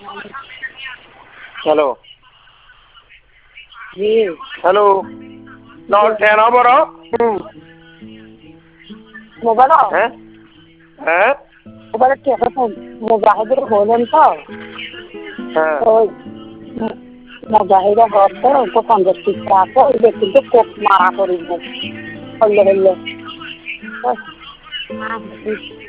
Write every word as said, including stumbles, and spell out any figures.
hello hello নল টেন বড় মোবাইল হ্যাঁ হ্যাঁ মোবাইল মুজাহিদের হলেন তো হ্যাঁ ওই মুজাহিদা হচ্ছে তো পঞ্চাশ টিকা আছে ওই কিন্তু কোপ মারা করিব হইলে হইলে